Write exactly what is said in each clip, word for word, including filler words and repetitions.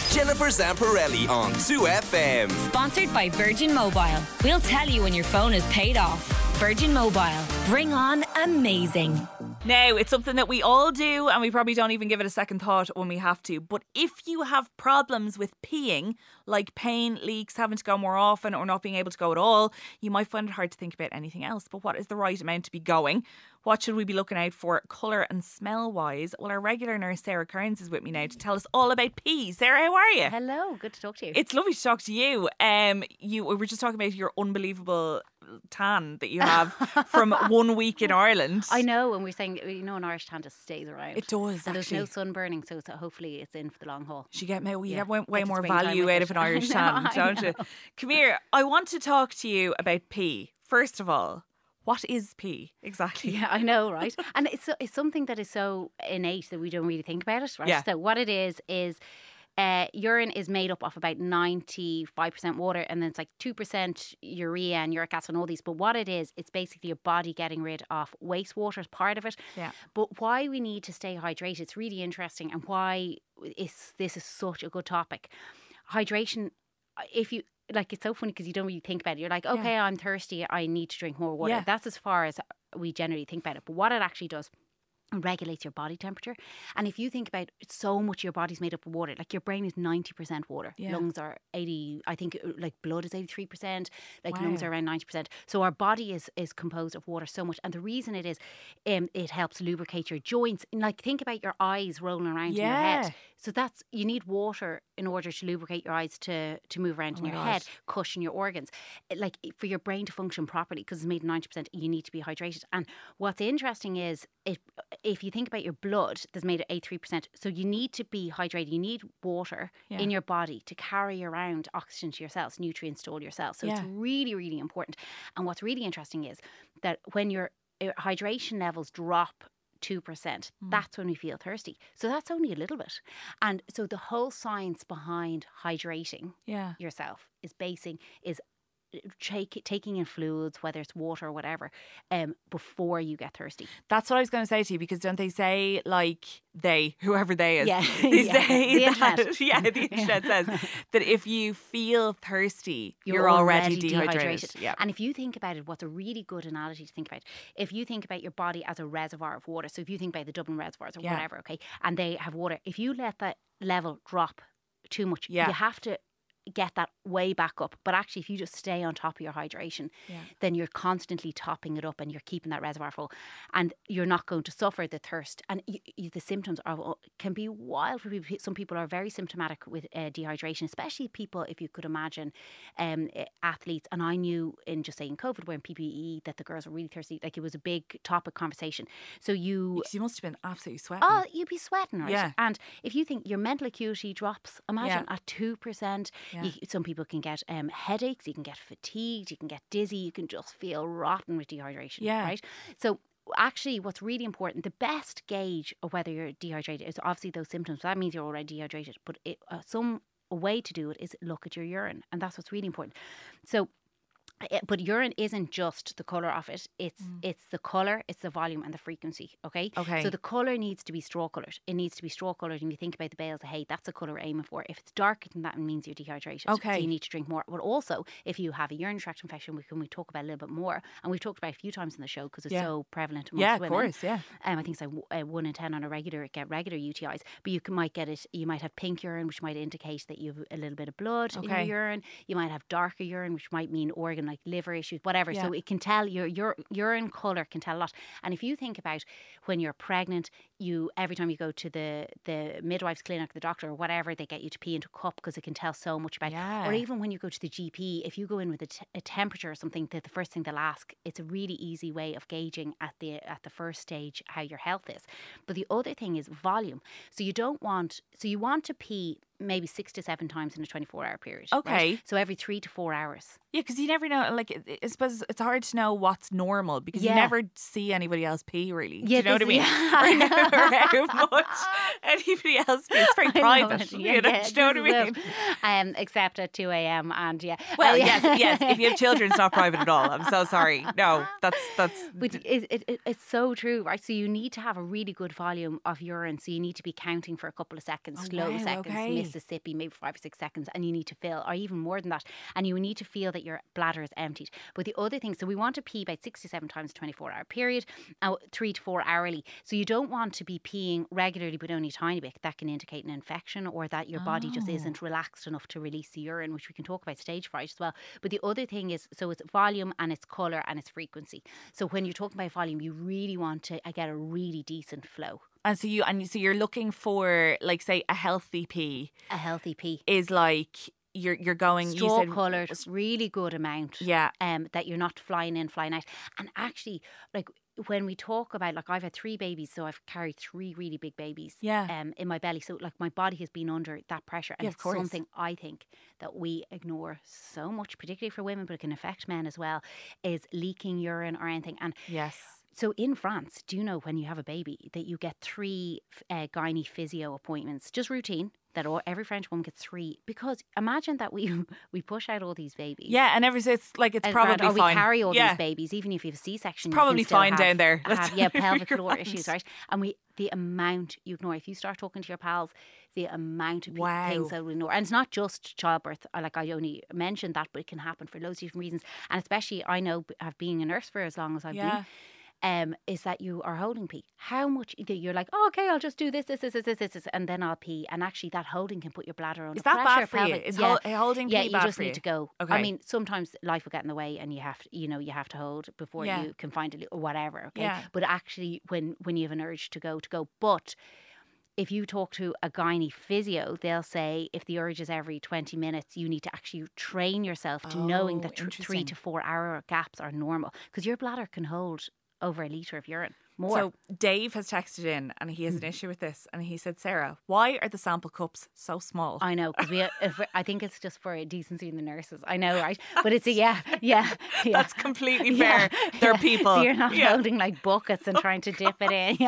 Jennifer Zamparelli on two F M. Sponsored by Virgin Mobile. We'll tell you when your phone is paid off. Virgin Mobile. Bring on amazing. Now, it's something that we all do and we probably don't even give it a second thought when we have to. But if you have problems with peeing, like pain, leaks, having to go more often or not being able to go at all, you might find it hard to think about anything else. But what is the right amount to be going? What should we be looking out for colour and smell wise? Well, our regular nurse Sarah Kearns is with me now to tell us all about pee. Sarah, how are you? Hello, good to talk to you. It's lovely to talk to you. Um, you we were just talking about your unbelievable tan that you have from one week in Ireland. I know, and we're saying, you know, an Irish tan just stays around. It does, and actually. there's no sunburning, so it's, hopefully it's in for the long haul. You get, you Yeah. get way, way Get to more springtime value with out it. of an Irish I know, tan, I don't you? know. Come here. I want to talk to you about pee. First of all, what is pee exactly? Yeah, I know, right? And it's it's something that is so innate that we don't really think about it, right? Yeah. So what it is is uh, urine is made up of about ninety-five percent water, and then it's like two percent urea and uric acid and all these. But what it is, it's basically your body getting rid of wastewater as part of it. Yeah. But why we need to stay hydrated, it's really interesting, and why is this is such a good topic. Hydration, if you... Like, it's so funny because you don't really think about it. You're like, okay, Yeah. I'm thirsty. I need to drink more water. Yeah. That's as far as we generally think about it. But what it actually does, it regulates your body temperature. And if you think about it, so much of your body's made up of water. Like, your brain is ninety percent water. Yeah. Lungs are eighty, I think, uh, like blood is eighty-three percent. Like Wow. lungs are around ninety percent. So our body is is composed of water so much. And the reason it is, um, it helps lubricate your joints. And like, think about your eyes rolling around in your Yeah. head. So that's, you need water in order to lubricate your eyes to, to move around Oh in my your God. head, cushion your organs. It- Like, for your brain to function properly, because it's made ninety percent, you need to be hydrated. And what's interesting is, it, if you think about your blood, that's made of eighty-three percent. So you need to be hydrated. You need water Yeah. in your body to carry around oxygen to your cells, nutrients to all your cells. So it's Yeah. really, really important. And what's really interesting is that when your uh, hydration levels drop two percent, Mm. that's when we feel thirsty. So that's only a little bit. And so the whole science behind hydrating Yeah. yourself is basing, is take, taking in fluids, whether it's water or whatever, um, before you get thirsty. That's what I was going to say to you, because don't they say, like, they, whoever they is, Yeah. they Yeah. say The that, internet. yeah, the internet says that if you feel thirsty, you're, already, dehydrated. Yeah. And if you think about it, what's a really good analogy to think about, if you think about your body as a reservoir of water, so if you think about the Dublin reservoirs or Yeah. whatever, okay, and they have water, if you let that level drop too much, Yeah. you have to get that way back up. But actually, if you just stay on top of your hydration, Yeah. then you're constantly topping it up and you're keeping that reservoir full, and you're not going to suffer the thirst. And you, you, the symptoms are can be wild for people. Some people are very symptomatic with uh, dehydration, especially people, if you could imagine, um, uh, athletes. And I knew in just saying COVID, wearing P P E, that the girls were really thirsty. Like, it was a big topic conversation. So you... Because you must have been absolutely sweating. Oh, you'd be sweating, right? Yeah. And if you think your mental acuity drops, imagine Yeah. at two percent, Yeah. you, some people can get um, headaches, you can get fatigued, you can get dizzy, you can just feel rotten with dehydration, Yeah. right? So actually, what's really important, the best gauge of whether you're dehydrated is obviously those symptoms. That means you're already dehydrated. But it, uh, some a way to do it is look at your urine, and that's what's really important. So... Uh, But urine isn't just the colour of it. It's Mm. it's the colour, it's the volume and the frequency, okay? Okay. So the colour needs to be straw coloured. It needs to be straw coloured. And you think about the bales of hay, that's the colour we're aiming for. If it's darker than that, it means you're dehydrated. Okay. So you need to drink more. But also, if you have a urinary tract infection, we can we talk about a little bit more. And we've talked about it a few times in the show because it's Yeah. so prevalent amongst Yeah, of women. course, yeah. Um, I think it's like w- uh, one in ten on a regular get regular U T Is. But you can, might get it, you might have pink urine, which might indicate that you have a little bit of blood in Okay. your urine. You might have darker urine, which might mean organ like liver issues, whatever. Yeah. So it can tell your your urine colour can tell a lot. And if you think about when you're pregnant, you every time you go to the the midwife's clinic, the doctor or whatever, they get you to pee into a cup because it can tell so much about. Yeah. Or even when you go to the G P, if you go in with a, t- a temperature or something, that the first thing they'll ask, it's a really easy way of gauging at the at the first stage how your health is. But the other thing is volume. So you don't want so you want to pee maybe six to seven times in a twenty-four hour period. Okay. Right? So every three to four hours. Yeah, because you never know. Like, I- I suppose it's hard to know what's normal because Yeah. you never see anybody else pee, really. Do Yeah, you know what I this- mean? yeah, Or I know. how much anybody else pees. It's very I know private. it. You Yeah, know, yeah, do you know what I this mean? is it. Um, except at two a.m. and yeah. Well, Uh, yeah. yes, yes. If you have children, it's not private at all. I'm so sorry. No, that's that's. But it, it, it, it's so true, right? So you need to have a really good volume of urine. So you need to be counting for a couple of seconds, Oh, slow wow, seconds, okay. Mississippi, maybe five or six seconds, and you need to fill, or even more than that, and you need to feel that your bladder is emptied. But the other thing, so we want to pee about six to seven times a twenty-four hour period, uh, three to four hourly. So you don't want to be peeing regularly, but only a tiny bit. That can indicate an infection, or that your body Oh. just isn't relaxed enough to release the urine, which we can talk about stage fright as well. But the other thing is, so it's volume and it's colour and it's frequency. So when you're talking about volume, you really want to uh, get a really decent flow. And so you and so you're looking for, like, say, a healthy pee A healthy pee. is like you're you're going. Straw you said, coloured, really good amount. Yeah. Um, that you're not flying in, flying out. And actually, like when we talk about, like, I've had three babies, so I've carried three really big babies. Yeah. Um, in my belly, so like my body has been under that pressure, and Yeah, of it's course. something I think that we ignore so much, particularly for women, but it can affect men as well. Is leaking urine or anything, and Yes. so in France, do you know when you have a baby that you get three uh, gynae physio appointments, just routine, that all, every French woman gets three, because imagine that we we push out all these babies. Yeah, and every so it's like it's And probably grand, or fine. we carry all yeah. these babies, even if you have a C-section. It's you can probably still fine have- down there. Let's have, yeah, be pelvic grand. floor issues, right? And we the amount you ignore. If you start talking to your pals, the amount of pe- Wow. things that we ignore, and it's not just childbirth. I- Like I only mentioned that, but it can happen for loads of different reasons. And especially, I know, have been a nurse for as long as I've Yeah. been. Um, is that you are holding pee? How much you're like, oh, okay, I'll just do this, this, this, this, this, this, this, and then I'll pee. And actually, that holding can put your bladder under Is that pressure. bad for you? pelvic- Is yeah. hol- holding yeah, pee you bad just for need you? to go. Okay. I mean, sometimes life will get in the way, and you have, to, you know, you have to hold before Yeah. you can find a li- or whatever. Okay, Yeah. but actually, when when you have an urge to go, to go, but. If you talk to a gynae physio, they'll say if the urge is every twenty minutes, you need to actually train yourself to knowing Oh, that tr- three interesting. to four hour gaps are normal, because your bladder can hold over a litre of urine more. So Dave has texted in and he has an issue with this, and he said, Sarah, why are the sample cups so small? I know, because we. If, I think it's just for decency in the nurses. I know, right? But it's a yeah, yeah, yeah. That's completely Yeah, fair. They're yeah. people. So you're not Yeah. holding like buckets and trying to dip it in.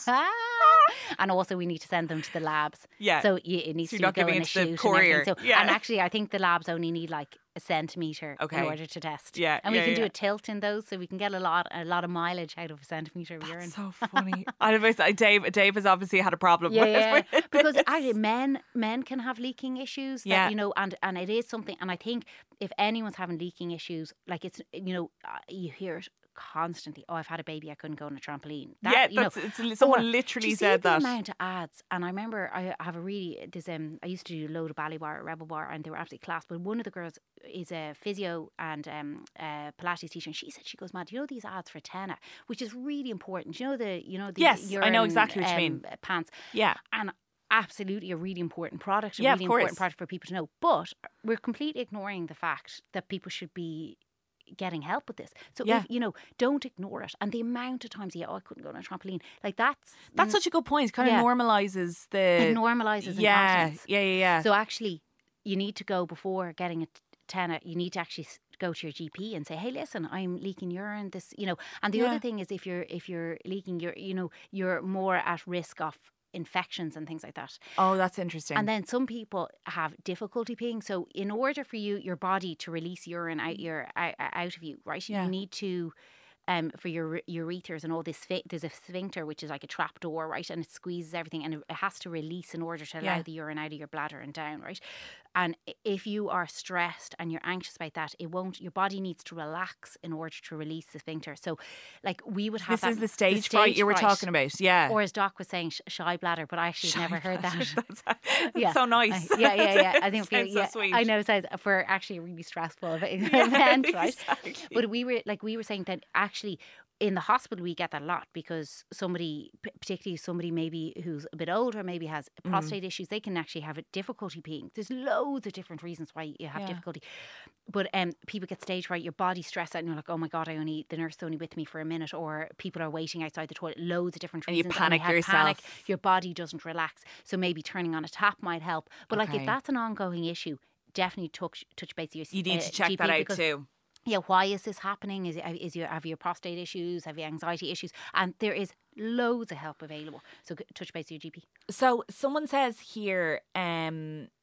And also, we need to send them to the labs. Yeah. So you, it needs So to you're not go giving in it a to the chute and courier. everything. So, Yeah. and actually, I think the labs only need like a centimetre Okay. in order to test. Yeah, And we yeah, can do yeah. a tilt in those, so we can get a lot, a lot of mileage out of a centimetre of urine. So funny. I advise Dave. Dave has obviously had a problem Yeah, with, yeah. with Because this. actually, men men can have leaking issues. That, Yeah. you know, and and it is something. And I think if anyone's having leaking issues, like it's, you know, uh, you hear it constantly. Oh, I've had a baby, I couldn't go on a trampoline. That, yeah, you know, that's, it's, someone or, literally do you said see that. the amount of ads, and I remember I have a really there's um I used to do a load of ballet bar, rebel bar, and they were absolutely class. But one of the girls is a physio and um a Pilates teacher, and she said she goes, "Mad, you know these ads for Tena, which is really important. You know the you know the Yes, I know urine, exactly what you um, mean. pants, Yeah. and." Absolutely a really important product, a Yeah, of really important course. product for people to know. But we're completely ignoring the fact that people should be getting help with this. So, Yeah. if, you know, don't ignore it. And the amount of times, yeah, oh, I couldn't go on a trampoline. Like that's... That's such a good point. It kind Yeah. of normalizes the. It normalises yeah, incontinence. yeah, yeah, yeah. So actually, you need to go before getting a Tena. You need to actually s- go to your G P and say, "Hey, listen, I'm leaking urine." This, you know. And the Yeah. other thing is, if you're if you're leaking, you're you know you're more at risk of infections and things like that. oh, that's interesting. And then some people have difficulty peeing. So in order for you, your body to release urine out your out, out of you, right? Yeah. You need to. Um, for your urethers and all this, sphi- there's a sphincter which is like a trap door, right? And it squeezes everything, and it it has to release in order to allow Yeah. the urine out of your bladder and down, right? And i- if you are stressed and you're anxious about that, it won't. Your body needs to relax in order to release the sphincter. So, like we would have this that, is the stage, fright stage you were fright. talking about. Yeah. Or as Doc was saying, sh- shy bladder, but I actually Shy never heard that. That's, that's Yeah. so nice. I- yeah, yeah, yeah. I think Sounds so yeah, sweet. I know it sounds for actually a really stressful event, right? exactly. But we were like we were saying that actually in the hospital we get that a lot, because somebody, p- particularly somebody maybe who's a bit older, maybe has Mm. prostate issues, they can actually have a difficulty peeing. There's loads of different reasons why you have Yeah. difficulty. But um, people get stage fright, your body stressed out, and you're like, oh my god, I only the nurse is only with me for a minute, or people are waiting outside the toilet. Loads of different And you reasons, panic have yourself. Panic, your body doesn't relax, so maybe turning on a tap might help. But like Okay. if that's an ongoing issue, definitely touch touch base with your You need uh, to check G P, that out because too. yeah, why is this happening? Is it, is you have your prostate issues? Have you anxiety issues? And there is loads of help available. So g- touch base with your G P. So someone says here, um,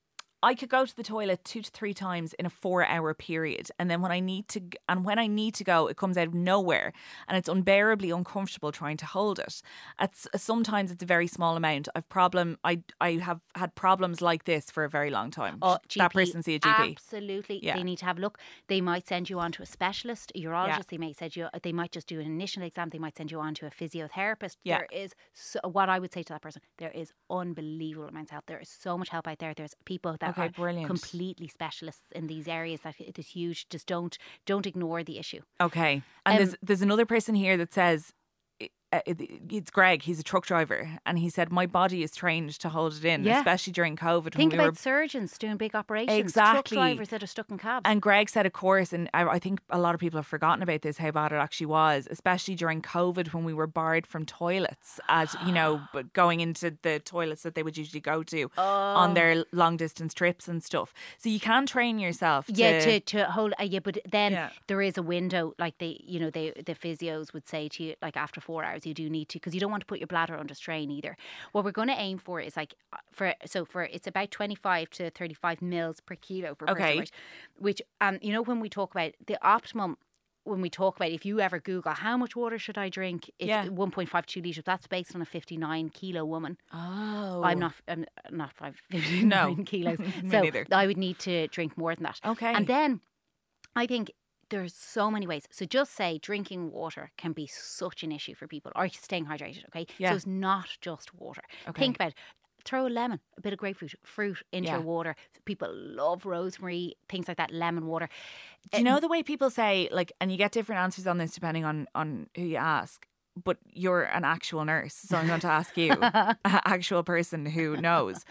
I could go to the toilet two to three times in a four hour period. And then when I need to, g- and when I need to go, it comes out of nowhere and it's unbearably uncomfortable trying to hold it. It's, sometimes it's a very small amount. I've problem, I, I have had problems like this for a very long time. Oh, G P, that person see a G P. Absolutely. Yeah. They need to have a look. They might send you on to a specialist, a urologist. Yeah. They may send you, they might just do an initial exam. They might send you on to a physiotherapist. Yeah. There is, so, what I would say to that person, there is unbelievable amounts of help. There is so much help out there. There's people that Okay, are brilliant. completely specialists in these areas. That it is huge. Just don't don't ignore the issue. Okay. And Um, there's there's another person here that says, uh, it- it's Greg, he's a truck driver, and he said, my body is trained to hold it in, Yeah. especially during COVID. Think when we about were surgeons doing big operations. Exactly. Truck drivers that are stuck in cabs. And Greg said, of course, and I, I think a lot of people have forgotten about this, how bad it actually was, especially during COVID when we were barred from toilets at, you know, but going into the toilets that they would usually go to on their long distance trips and stuff. So you can train yourself to... Yeah, to, to hold, uh, yeah, but then Yeah. there is a window, like they, you know, they, the physios would say to you, like after four hours, you do need to, because you don't want to put your bladder under strain either. What we're going to aim for is like, uh, for, so for, it's about twenty-five to thirty-five mils per kilo per Okay. person, right? Which, um, you know, when we talk about the optimum, when we talk about, if you ever Google how much water should I drink, it's Yeah. one point five two litres, that's based on a fifty-nine kilo woman. Oh. I'm not, I'm not five, fifty-nine No. kilos. Me So neither. I would need to drink more than that. Okay. And then I think there's so many ways. So just say drinking water can be such an issue for people, or staying hydrated, okay? Yeah. So it's not just water. Okay. Think about it. Throw a lemon, a bit of grapefruit, fruit into Yeah. your water. People love rosemary, things like that, lemon water. Do you know the way people say, like, and you get different answers on this depending on, on who you ask, but you're an actual nurse, so I'm going to ask you, an actual person who knows.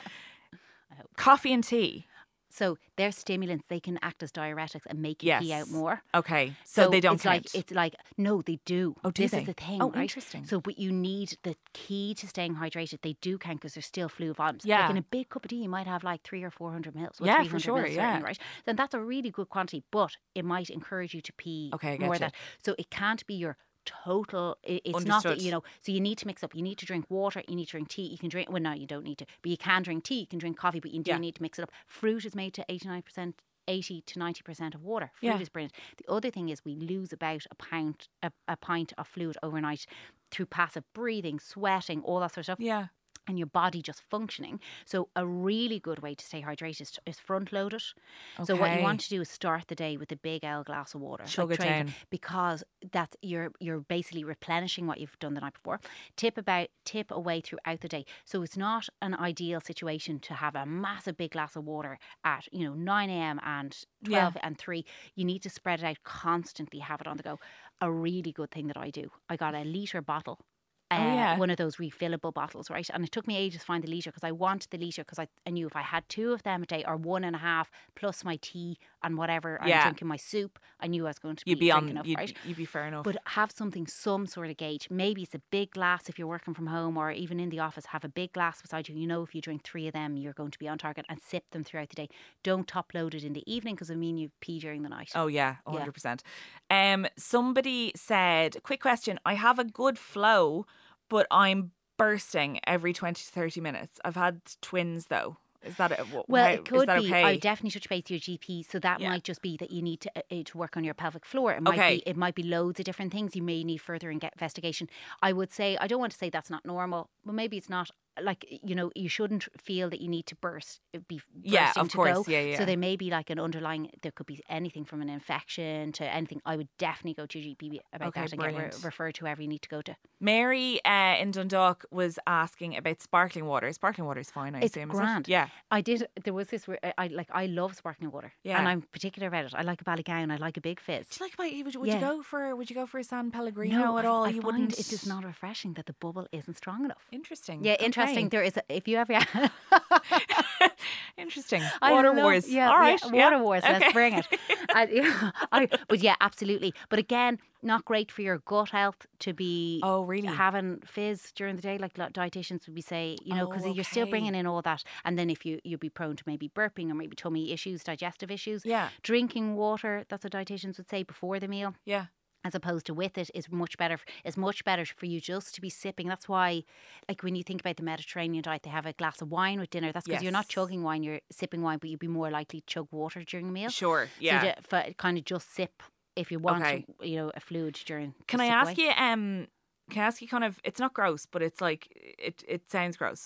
Coffee and tea. So they're stimulants. They can act as diuretics and make you Yes. pee out more. Okay. So, they don't it's count. like it's like no, they do. Oh, do this they? is the thing. Oh, right? interesting. So, but you need the key to staying hydrated. They do count because there's still fluid volumes. Yeah. Like in a big cup of tea, you might have like three or four hundred mils. Well, Yeah, three for hundred sure, mils, yeah. certainly, right. Then that's a really good quantity, but it might encourage you to pee Okay, I more get than you. that. So it can't be your total. it- It's not that, Understood. you know. So you need to mix up. You need to drink water. You need to drink tea. You can drink. Well, no, you don't need to. But you can drink tea. You can drink coffee. But you do Yeah. need to mix it up. Fruit is made to eighty-nine percent. eighty to ninety percent of water. Fruit Yeah. is brilliant. The other thing is we lose about a pint a, a pint of fluid overnight through passive breathing, sweating, all that sort of stuff. Yeah. And your body just functioning. So a really good way to stay hydrated is, is front load it. So what you Okay. want to do is start the day with a big L glass of water. Chug it tray of- down. because that's you're you're basically replenishing what you've done the night before. Tip about tip away throughout the day. So it's not an ideal situation to have a massive big glass of water at, you know, nine a.m. and twelve and three. You need to spread it out constantly, have it on the go. A really good thing that I do, I got a litre bottle. Uh, Oh, yeah. One of those refillable bottles, right? And it took me ages to find the litre because I wanted the litre because I, I knew if I had two of them a day or one and a half plus my tea and whatever I'm Yeah. drinking, my soup, I knew I was going to You'd be, be drinking on, enough, you'd, right? you'd be fair enough. But have something, some sort of gauge. Maybe it's a big glass if you're working from home or even in the office. Have a big glass beside you. You know, if you drink three of them, you're going to be on target, and sip them throughout the day. Don't top load it in the evening because it mean you pee during the night. Oh yeah, one hundred percent. Um, somebody said, quick question. I have a good flow, but I'm bursting every twenty to thirty minutes. I've had twins though. Is that a, wh- Well, how- it could is that be. okay? I definitely touch base with your G P. So that Yeah. might just be that you need to uh, to work on your pelvic floor. It might Okay. be it might be loads of different things. You may need further in- investigation. I would say I don't want to say that's not normal, but maybe it's not. Like, you know, you shouldn't feel that you need to burst. Be Yeah, bursting of to course. go. Yeah, yeah. So there may be like an underlying. There could be anything from an infection to anything. I would definitely go to your G P about Okay, that and get brilliant. re- referred to wherever you need to go to. Mary uh, in Dundalk was asking about sparkling water. Sparkling water is fine, I It's assume. is it? grand. Yeah. I did. There was this. where I, I like. I love sparkling water. Yeah. And I'm particular about it. I like a Ballygown. I like a big fizz. Do you like my? Would, you, would Yeah. you go for? Would you go for a San Pellegrino at I, all? I you find wouldn't. it is not refreshing that the bubble isn't strong enough. Interesting. Yeah, Okay. interesting. There is. A, if you ever. Interesting. I Water love- wars. Yeah, All right. yeah, water yeah. wars. Okay. Let's bring it. I, yeah, I, but yeah, absolutely. But again, not great for your gut health to be Oh, really? having fizz during the day, like lo- dietitians would be say, you know, because Oh, you're still okay. bringing in all that, and then if you you'd be prone to maybe burping or maybe tummy issues, digestive issues. Yeah. Drinking water, that's what dietitians would say before the meal. Yeah. as opposed to with it is much better. Is much better for you just to be sipping. That's why, like when you think about the Mediterranean diet, they have a glass of wine with dinner. That's because Yes. you're not chugging wine, you're sipping wine, but you'd be more likely to chug water during a meal. Sure, yeah. So you ju- f- kind of just sip if you want, Okay. you know, a fluid during. Can just I sip ask away. you? Um, can I ask you? Kind of, it's not gross, but it's like it. It sounds gross.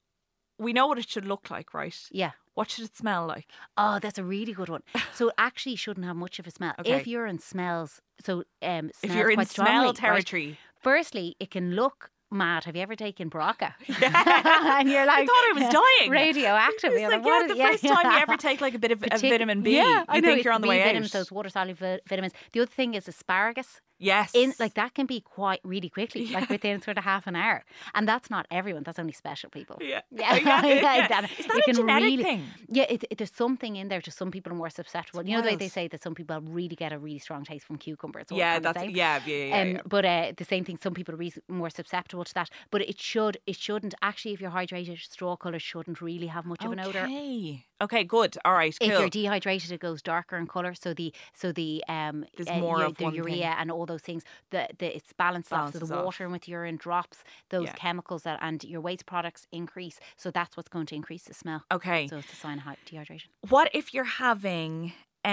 We know what it should look like, right? Yeah. What should it smell like? Oh, that's a really good one. So it actually shouldn't have much of a smell. Okay. If urine smells, so um, If smells you're in quite smell strongly, right? territory, Firstly, it can look mad. Have you ever taken Braca? Yeah. And you're like, I thought I was dying. radioactive. It's You're like, what yeah, is- the first time you ever take like a bit of a Partic- vitamin B, Yeah, you I know, think it's you're on the B way vitamins, out. those water soluble vitamins. The other thing is asparagus. Yes. In like that can be quite really quickly, like within sort of half an hour, and that's not everyone. That's only special people. Yeah. yeah, Oh, yeah, yeah. that- Is that you a can genetic really- thing? Yeah, it, it, there's something in there. Just some people are more susceptible. You know the way wild. they say that some people really get a really strong taste from cucumber. It's all Yeah, kind of that's the same. yeah, yeah, yeah. Um, yeah. But uh, the same thing. Some people are re- more susceptible to that. But it should, it shouldn't actually. If you're hydrated, straw colour shouldn't really have much of an odor. Okay. Okay. Good. All right. If Cool. you're dehydrated, it goes darker in colour. So the so the um There's uh, more u- of the one urea thing. and all those things. The the it's balanced off. So Balances the off. water in with urine drops those Yeah. chemicals that and your waste products increase. So that's what's going to increase the smell. Okay. So it's a sign of hy- dehydration. What if you're having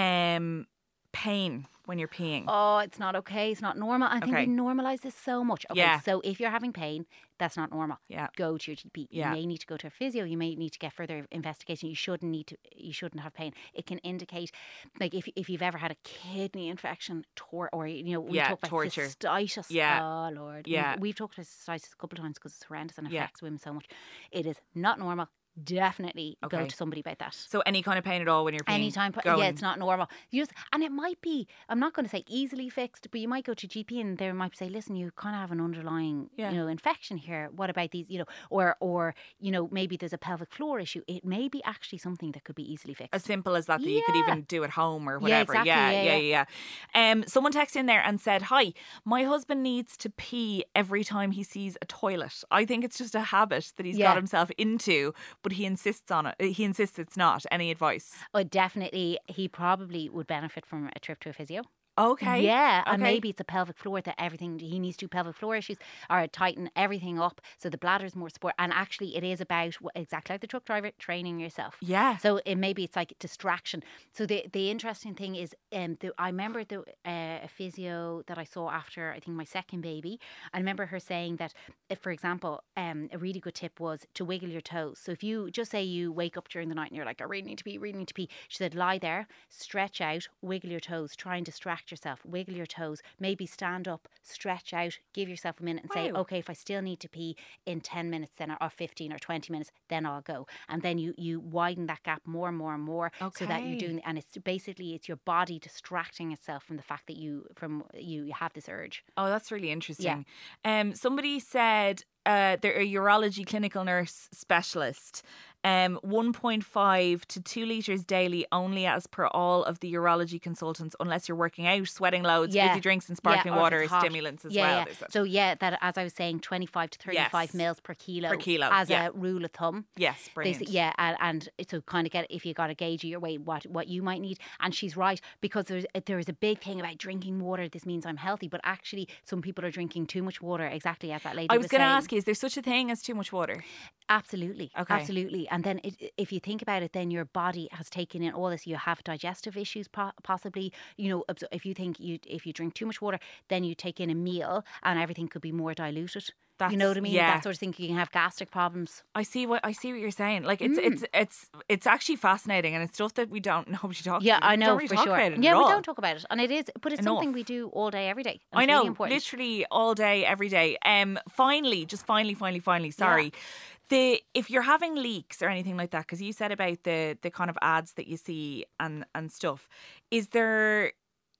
um pain when you're peeing? Oh, it's not okay. It's not normal. I think Okay. we normalise this so much. Okay, Yeah. so if you're having pain, that's not normal. Yeah. Go to your G P. Yeah. You may need to go to a physio. You may need to get further investigation. You shouldn't need to. You shouldn't have pain. It can indicate, like if if you've ever had a kidney infection, tor- or you know, we Yeah, talk about torture. cystitis. Yeah. Oh Lord. Yeah. We've, we've talked about cystitis a couple of times because it's horrendous and Yeah. affects women so much. It is not normal. Definitely go Okay. to somebody about that. So any kind of pain at all when you're peeing? Anytime, go yeah, and- it's not normal. You just, and it might be, I'm not going to say easily fixed, but you might go to G P and they might say, listen, you kind of have an underlying, Yeah. you know, infection here. What about these, you know, or, or, you know, maybe there's a pelvic floor issue. It may be actually something that could be easily fixed. As simple as that, that you could Yeah. even do at home or Yeah, whatever. exactly, Yeah, yeah, yeah, yeah. yeah. Um, someone texted in there and said, "Hi, my husband needs to pee every time he sees a toilet. I think it's just a habit that he's Yeah. got himself into, but he insists on it. He insists it's not. Any advice?" Oh, definitely, he probably would benefit from a trip to a physio. Okay. Yeah, and Okay. maybe it's a pelvic floor that everything he needs to do pelvic floor issues or tighten everything up so the bladder's more support. And actually, it is about wh- exactly like the truck driver training yourself. Yeah. So it maybe it's like distraction. So the the interesting thing is, um, the, I remember the uh, a physio that I saw after I think my second baby. I remember her saying that, if, for example, um, a really good tip was to wiggle your toes. So if you just say you wake up during the night and you're like, I really need to pee, really need to pee. She said, lie there, stretch out, wiggle your toes, try and distract yourself, wiggle your toes, maybe stand up, stretch out, give yourself a minute and say, Wow. okay, if I still need to pee in ten minutes then or fifteen or twenty minutes, then I'll go. And then you you widen that gap more and more and more so that you're Okay. doing, and it's basically it's your body distracting itself from the fact that you from you, you have this urge. Oh, that's really interesting. Um, somebody said uh, they're a urology clinical nurse specialist. Um, one point five to two litres daily only as per all of the urology consultants, unless you're working out, sweating loads, Yeah. fizzy drinks and Yeah, sparkling or if water, it's hot. stimulants as yeah, well. Yeah. They said. So yeah, that as I was saying, twenty-five to thirty-five Yes. mils per kilo, Per kilo, as yeah. a rule of thumb. Yes, They brilliant. say- yeah, and, and so kind of get if you got a gauge of your weight, what what you might need. And she's right, because there's there is a big thing about drinking water. This means I'm healthy, but actually some people are drinking too much water. Exactly as that lady I was was going to saying. ask you, is there such a thing as too much water? Absolutely. Okay. Absolutely. And then it, if you think about it, then your body has taken in all this. You have digestive issues po- possibly. You know, abs- if you think you if you drink too much water, then you take in a meal and everything could be more diluted. you know That's- what I mean? yeah. That sort of thing. You can have gastric problems. I see what I see what you're saying. Like it's Mm. it's it's it's actually fascinating, and it's stuff that we don't nobody talks. Yeah, we I know don't really for talk sure. About it Yeah, at we all. don't talk about it, and it is, but it's something Enough. we do all day, every day. and I it's know, really important. literally all day, every day. Um, finally, just finally, finally, finally. Sorry, the if you're having leaks or anything like that, because you said about the the kind of ads that you see and and stuff, is there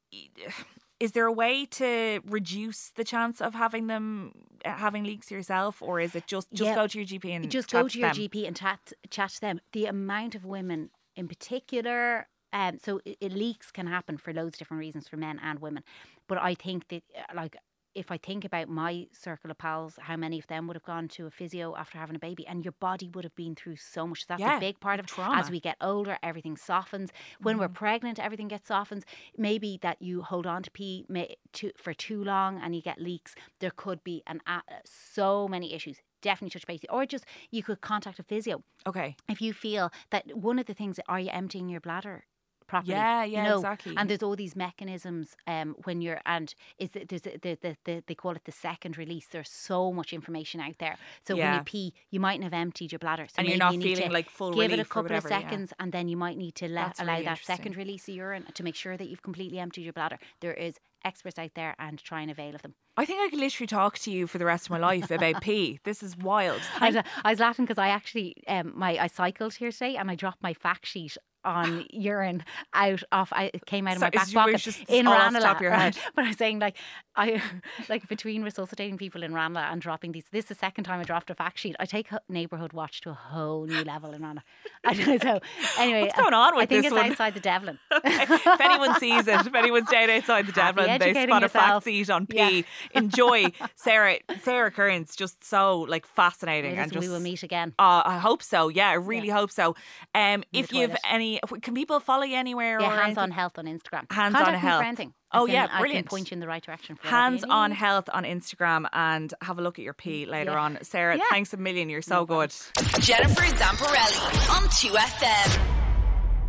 is there a way to reduce the chance of having them having leaks yourself, or is it just just Yeah. go to your G P and Just chat go to your them? G P and chat chat to them. The amount of women in particular, um, so it, it leaks can happen for loads of different reasons for men and women, but I think that uh, like if I think about my circle of pals, how many of them would have gone to a physio after having a baby, and your body would have been through so much. That's Yeah, a big part of trauma. As we get older, everything softens. When we're pregnant, everything gets softens. Maybe that you hold on to pee may, to, for too long and you get leaks. There could be an uh, so many issues. Definitely touch base, or just you could contact a physio Okay. if you feel that one of the things, are you emptying your bladder properly? Yeah, yeah, you know? exactly. And there's all these mechanisms um, when you're, and is it, there's the, the, the, the they call it the second release. There's so much information out there. So when Yeah. you pee, you mightn't have emptied your bladder. So And you're maybe not you need feeling to like full give it a relief or couple whatever, of yeah. seconds, and then you might need to let That's allow really that interesting. second release of urine to make sure that you've completely emptied your bladder. There is experts out there, and try and avail of them. I think I could literally talk to you for the rest of my life about pee. This is wild. I was, I was laughing because I actually um, my I cycled here today and I dropped my fact sheet on urine out off. I it came out of So my back is you- it pocket was just in all off the Ranelagh. top of your right? head. But I was saying like I like between resuscitating people in Ranelagh and dropping these. This is the second time I dropped a fact sheet. I take Neighbourhood Watch to a whole new level in Ranelagh. I don't know. So anyway, What's going on with I think this it's one? outside the Devlin. If anyone sees it, if anyone's down outside the Happy Devlin, they educating spot a fact yourself. sheet on Yeah. pee. Enjoy. Sarah Sarah Kearns, just so like fascinating. Well, and listen, just we will meet again. Uh, I hope so. Yeah, I really hope so. Um, In if the you have toilet. any, can people follow you anywhere? Yeah, or hands on anything? health on Instagram. Hands on Contact me health. for anything. Oh, I can, yeah, I brilliant. can point you in the right direction. For whatever Hands you on need. health on Instagram, and have a look at your pee later Yeah. on. Sarah, Yeah. thanks a million. You're so good. Jennifer Zamparelli on two F M.